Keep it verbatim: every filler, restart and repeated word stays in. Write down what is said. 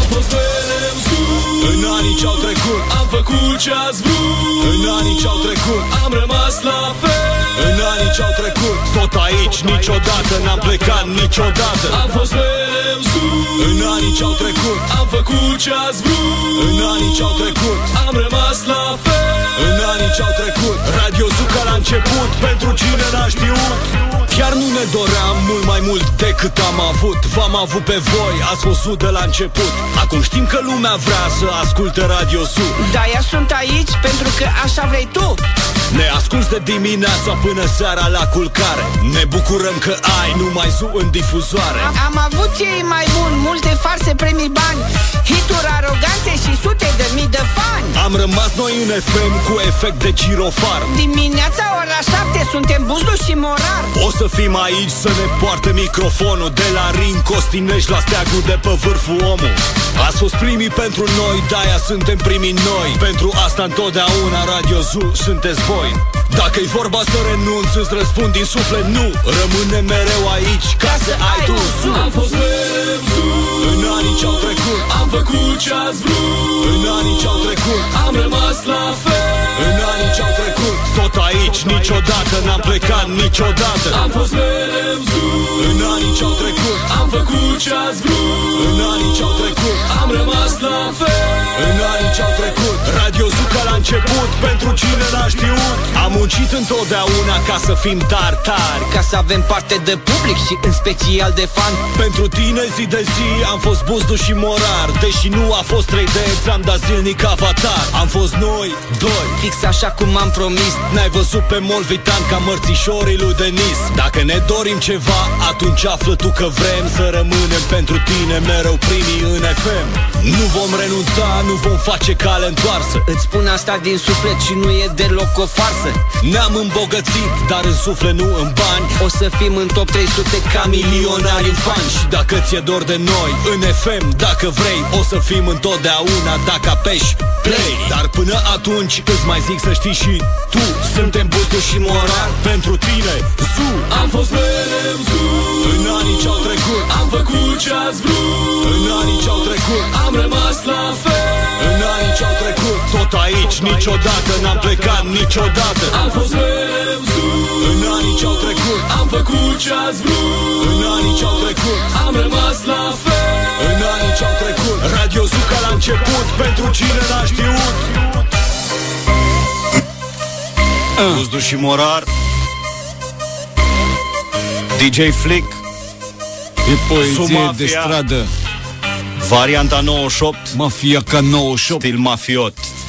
fost mereu sus. În anii ce-au trecut am făcut ce ați vrut. În anii ce-au trecut am rămas la fel. În anii ce-au trecut tot aici niciodată n-am plecat niciodată. Am fost mereu sus. În anii ce-au trecut am făcut ce ați vrut. În anii ce-au trecut am rămas la fel. În anii ce-au trecut Radio Zuca la început, pentru cine n-a știut. Chiar nu ne doream mult mai mult decât am avut. V-am avut pe voi, ați văzut de la început. Acum știm că lumea vrea să asculte Radio Zu. De-aia sunt aici, pentru că așa vrei tu. Ne asculți de dimineața până seara la culcare. Ne bucurăm că ai numai Zu în difuzoare. Am, am avut cei mai buni, multe farse, premii, bani, hituri aroganțe și sute de mii de fani. Am rămas noi în F M cu efect de girofar. Dimineața ora șapte suntem Buzdu și Morar. O să fim aici să ne poarte microfonul. De la Rin Costinești la Steagul de pe vârful omul. Ați fost primii pentru noi, de-aia suntem primii noi. Pentru asta întotdeauna Radio Zu sunteți voi. Dacă-i vorba să renunț, îți răspund din suflet nu. Rămâne mereu aici ca să ai tu Zu. Am fost mereu sus. În anii ce-au trecut am făcut ce ați vrut. În anii ce-au trecut am rămas la fel. În anii ce-au trecut tot aici niciodată n-am plecat niciodată. Am fost mereu sus. În anii ce-au trecut am făcut ce ați vrut. În anii ce-au trecut am rămas la fel. În anii ce-au trecut Radio Zuca la început, pentru cine n-a știut. Am muncit întotdeauna ca să fim tartari, ca să avem parte de public și în special de fan. Pentru tine zi de zi am fost Buzdu și Morar. Deși nu a fost trei D, ți-am dat zilnic avatar. Am fost noi, doi, fix așa cum am promis. N-ai văzut pe Molvitan ca mărțișorii lui Denis. Dacă ne dorim ceva, atunci află tu că vrem să rămânem pentru tine mereu primii în F M. Nu vom renunța, nu vom face cale întoarsă. Îți spun asta din suflet și nu e deloc o farsă. Ne-am îmbogățit, dar în suflet nu în bani. O să fim în top trei sute ca milionari în fani. Și dacă ți-e dor de noi în F M, dacă vrei, o să fim întotdeauna dacă apeși play. Dar până atunci îți mai zic să știi și tu, suntem Buzdu și Morar, pentru tine Zu. Am fost mereu sus. În anii ce-au trecut am făcut ce ați vrut. În anii ce-au trecut am rămas la fel. În anii ce-au trecut tot aici niciodată n-am plecat niciodată. Am fost mereu sus. În anii ce-au trecut am făcut ce ați vrut. În anii ce-au trecut am rămas la fel. În anii ce-au trecut Radio Zuca la început, pentru cine n-a știut. uh. Buzdu și Morar, D J Flick, e poezie de stradă. Varianta nouăzeci și opt, Mafia ca nouăzeci și opt, stil mafiot.